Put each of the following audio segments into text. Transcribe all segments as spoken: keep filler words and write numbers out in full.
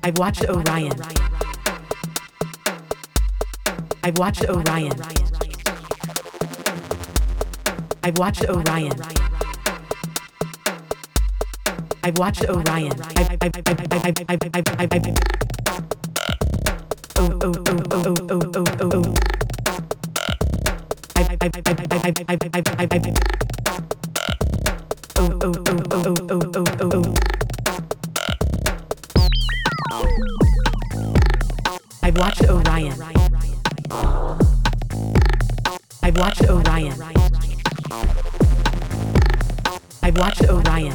I've watched Orion. I've watched Orion. I've watched Orion. I've watched Orion. I've I've I've I've I've I've I've I've I've Oh oh oh oh oh oh oh oh oh I've I've I've I've I've I've I've I've I've I've Oh oh oh oh oh oh oh oh oh I've watched Orion. I've watched Orion. I've watched Orion.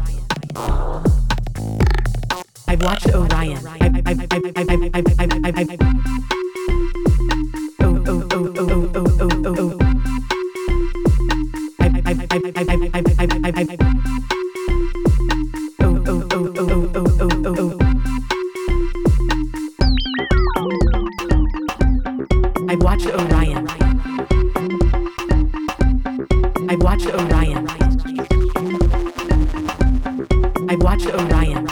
I've watched Orion. I've I've I've I've I've I've I've I've I've Oh oh oh oh oh oh oh oh oh I've I've I've I've I've I've I've I've I've I've Oh oh oh oh oh oh oh oh oh I've watched Orion. I've watched Orion. I've watched Orion.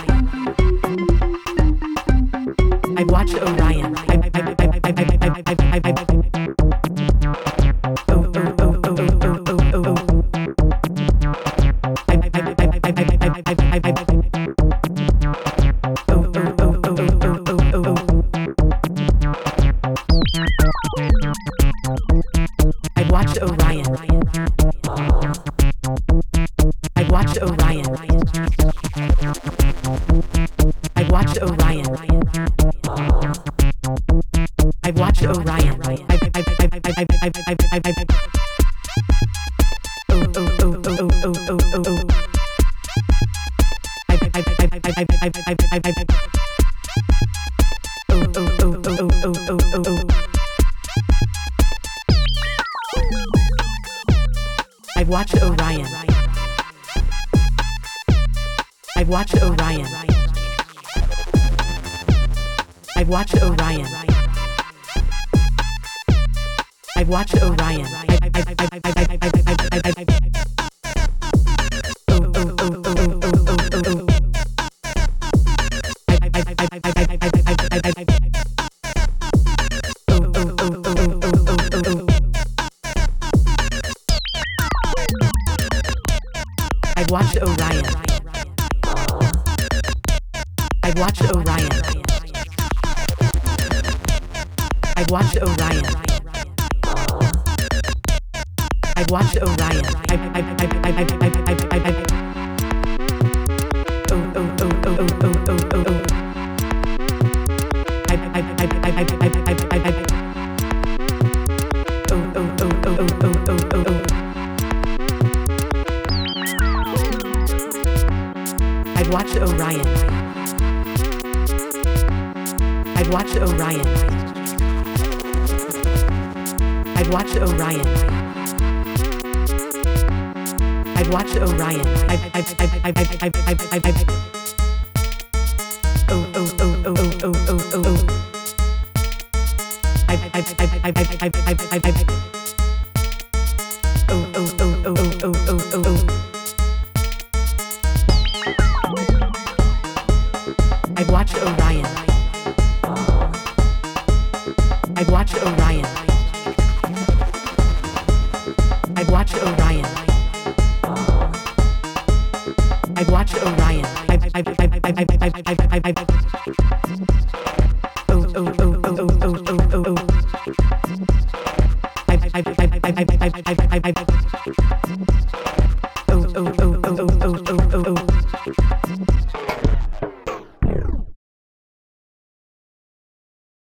I've watched Orion. I've I've I've I've I've I've I've I've I've Oh oh oh oh oh oh oh oh oh I've I've I've I've I've I've I've I've I've Oh oh oh oh oh oh oh oh I've watched Orion. I've watched Orion. I've watched Orion. I've watched Orion. I've I've I've I've I've I've I've I've I've Oh oh oh oh oh oh oh oh oh I've I've I've I've I've I've I've I've I've Oh oh oh oh oh oh oh oh oh I've watched Orion. I've watched Orion. I've watched Orion. I've watched Orion. I've I've I've I've I've I've I've I've I've Oh oh oh oh oh oh oh oh oh I've I've I've I've I've I've I've I've I've I've Oh oh oh oh oh oh oh oh I've watched Orion. I've watched Orion. I've watched Orion. I've watched Orion. I've I've I've I've I've I've I've I've I've Oh oh oh oh oh oh oh oh oh I've I've I've I've I've I've I've I've I've Oh oh oh oh oh oh oh oh oh I've watched Orion. I've watched Orion. I've watched Orion. I've watched Orion. I've I've I've I've I've I've I've I've I've Oh oh oh oh oh oh oh oh oh I've I've I've I've I've I've I've I've I've Oh oh oh oh oh oh oh oh oh I've watched Orion. I've watched Orion. I've watched Orion. I've watched Orion. I've I've I've I've I've I've I've I've I've Oh oh oh oh oh oh oh oh oh I've I've I've I've I've I've I've I've I've Oh oh oh oh oh oh oh oh